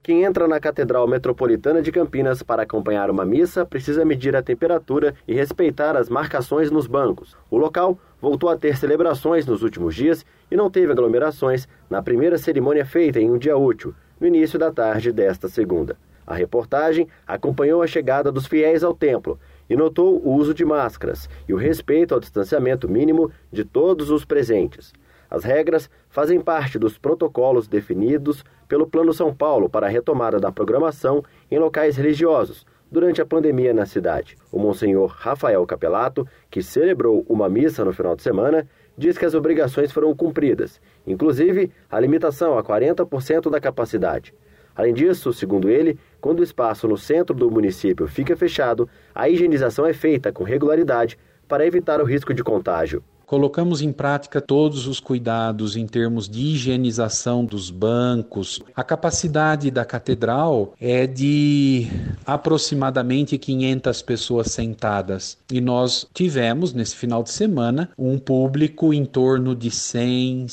Quem entra na Catedral Metropolitana de Campinas para acompanhar uma missa precisa medir a temperatura e respeitar as marcações nos bancos. O local voltou a ter celebrações nos últimos dias e não teve aglomerações na primeira cerimônia feita em um dia útil, no início da tarde desta segunda. A reportagem acompanhou a chegada dos fiéis ao templo e notou o uso de máscaras e o respeito ao distanciamento mínimo de todos os presentes. As regras fazem parte dos protocolos definidos pelo Plano São Paulo para a retomada da programação em locais religiosos durante a pandemia na cidade. O monsenhor Rafael Capelato, que celebrou uma missa no final de semana, diz que as obrigações foram cumpridas, inclusive a limitação a 40% da capacidade. Além disso, segundo ele, quando o espaço no centro do município fica fechado, a higienização é feita com regularidade para evitar o risco de contágio. Colocamos em prática todos os cuidados em termos de higienização dos bancos. A capacidade da catedral é de aproximadamente 500 pessoas sentadas. E nós tivemos, nesse final de semana, um público em torno de 100,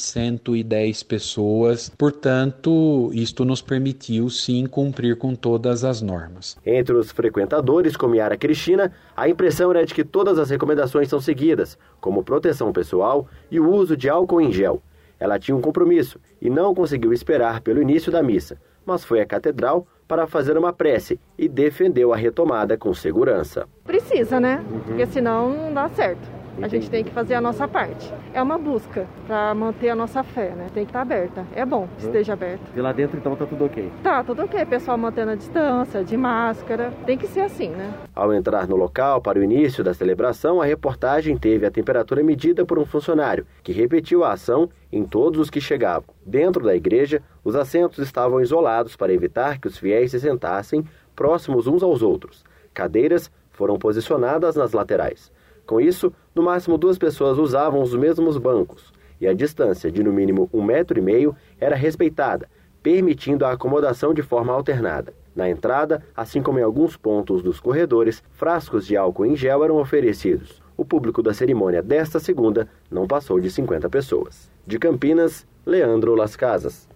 110 pessoas. Portanto, isto nos permitiu, sim, cumprir com todas as normas. Entre os frequentadores, como Yara Cristina, a impressão era de que todas as recomendações são seguidas, como proteção pessoal e o uso de álcool em gel. Ela tinha um compromisso e não conseguiu esperar pelo início da missa, mas foi à catedral para fazer uma prece e defendeu a retomada com segurança. Precisa, né? Porque senão não dá certo. A gente tem que fazer a nossa parte. É uma busca para manter a nossa fé, né? Tem que estar aberta. É bom que esteja aberta. E lá dentro, então, tá tudo ok? Tá, tudo ok. Pessoal mantendo a distância, de máscara. Tem que ser assim, né? Ao entrar no local para o início da celebração, a reportagem teve a temperatura medida por um funcionário, que repetiu a ação em todos os que chegavam. Dentro da igreja, os assentos estavam isolados para evitar que os fiéis se sentassem próximos uns aos outros. Cadeiras foram posicionadas nas laterais. Com isso, no máximo 2 pessoas usavam os mesmos bancos e a distância de no mínimo 1,5 metro era respeitada, permitindo a acomodação de forma alternada. Na entrada, assim como em alguns pontos dos corredores, frascos de álcool em gel eram oferecidos. O público da cerimônia desta segunda não passou de 50 pessoas. De Campinas, Leandro Las Casas.